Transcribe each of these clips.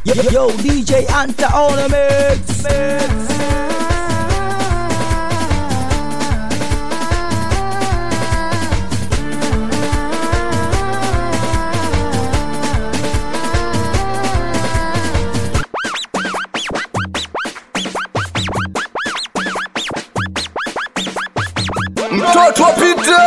Yo, DJ Anta on the mix. Mtoto pita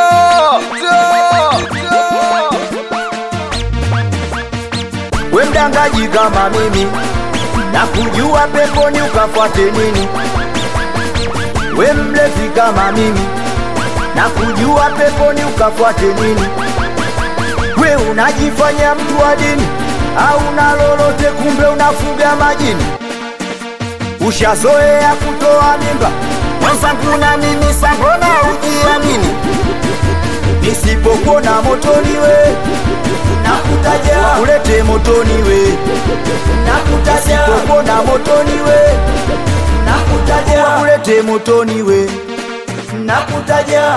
we mdangaji kama mimi, na kujua peponi ukafuate nini? We mlevi kama mimi, na kujua peponi ukafuate nini? We unajifanya mtu wa dini, au na lolote kumbe unafuga majini. Ushazoea kutoa mimba mwenzangu na mimi, sambona ujiamini? Nisipokuona motoni we nakutaja, ulete motoni we nakutaja. Nisipokuona motoni we nakutaja, ulete motoni we nakutaja.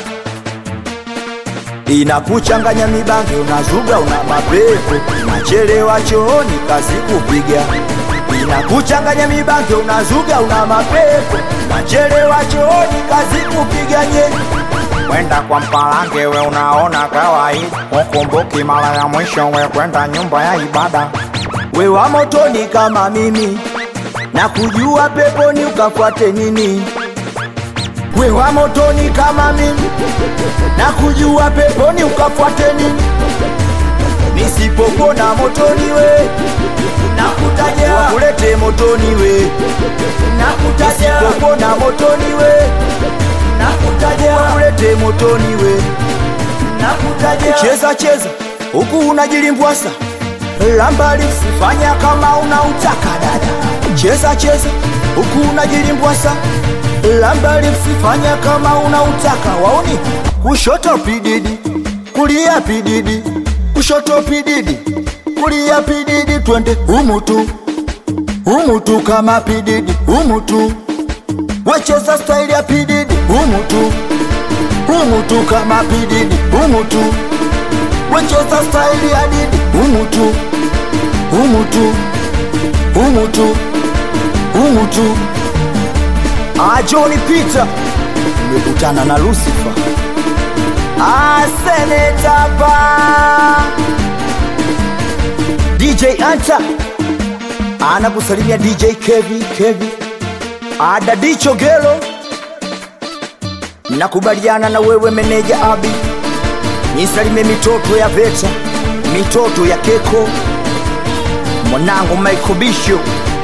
Inakuchanganya mibange, unazuga una mapepo, nachelewa chooni kazi kupiga. Inakuchanganya mibange, unazuga una mapepo, nachelewa chooni kazi kupiga nye. Kwenda kwa mpalange we unaona kawaida, ukumbuki mara ya mwisho we kwenda nyumba ya ibada. We wa motoni kama mimi, na kujua peponi ukafuate nini? We wa motoni kama mimi, na kujua peponi ukafuate nini? Nisipokuona motoni we nakutaja, ulete motoni we nakutaja. Nisipokuona motoni we nakutaja, ulete motoni we nakutaja. Cheza cheza huku unajilimbwasa, lamba lifanya kama unautaka dada. Cheza cheza huku unajilimbwasa, lamba lifanya kama unautaka. Waoni kushoto pididi, kulia pididi, kushoto pididi, kulia pididi. Twende umutu umutu kama pididi, umutu wacheza style ya pididi, umutu umutu kama pididi, umutu wacheza style ya didi, umutu umutu umutu umutu. Johnny Peter nimekutana na Lucifer. Seneta ba DJ Anta anakusalimia, DJ Kevi Adadicho Gelo. Nakubaliana na wewe meneja Abi, nisalimie mitoto ya Veta, mitoto ya Keko, mwanangu Michael Bisho.